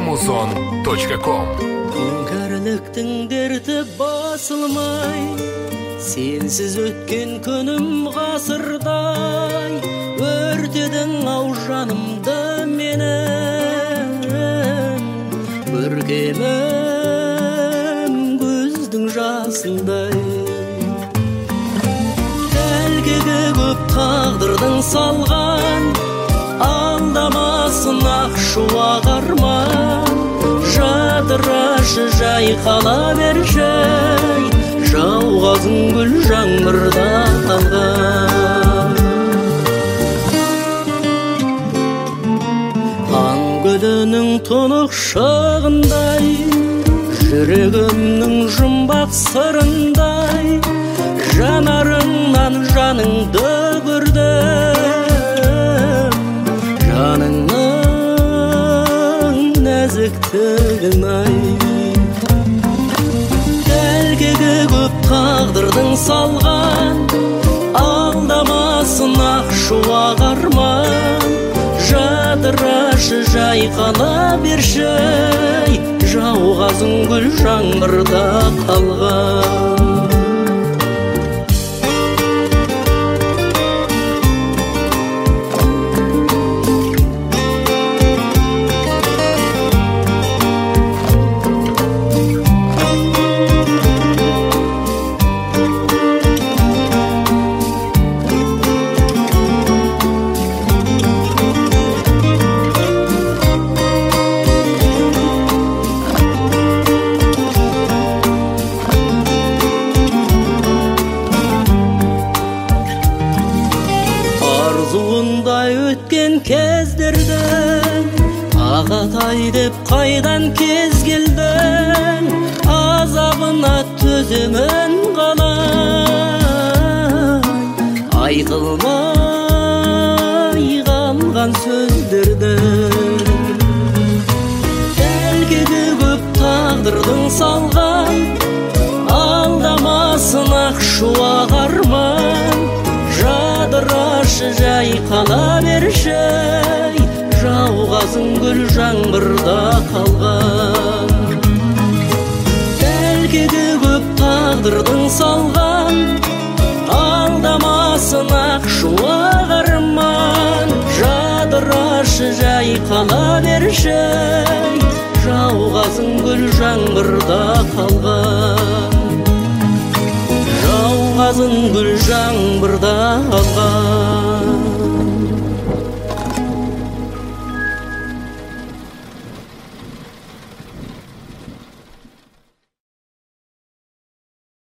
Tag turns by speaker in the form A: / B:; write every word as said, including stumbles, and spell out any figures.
A: музон точка ком.
B: Кәріліктің дерті басылмай, сенсіз өткен күнім ғасырдай, өртедің ау жанымды менің, көркемім көздің жасындай. Әлгігі көп тағдырдың салған, алдамасын ақшуақ арман, жадырашы жайқала берші, жауғазын гүл жаңбырда қалған. Таң гүлінің тұнық шағындай, жүрегімнің жұмбақ сырындай, жанарыңнан жаныңды көрдім, жаныңның нәзіктігін ай. Әлгігі көп тағдырдың салған, алдамасын ақшуақ арман, жадырашы жайқала берші, жауғазын гүл жаңбырда қалған. Арзуындай өткен кездердің, ағатай деп қайдан кез келдің, азабына төземін қалай, айтылмай қалған сөздердің. Әлгігі көп тағдырдың салған, алдамасын ақшуақ арман, жадырашы жайқала берші, жауғазын гүл жаңбырда қалған. Әлгігі көп тағдырдың салған, алдамасын ақшуақ арман, жадырашы жайқала берші, жауғазын гүл жаңбырда қалған. Жауғазын гүл жаңбырда қалған.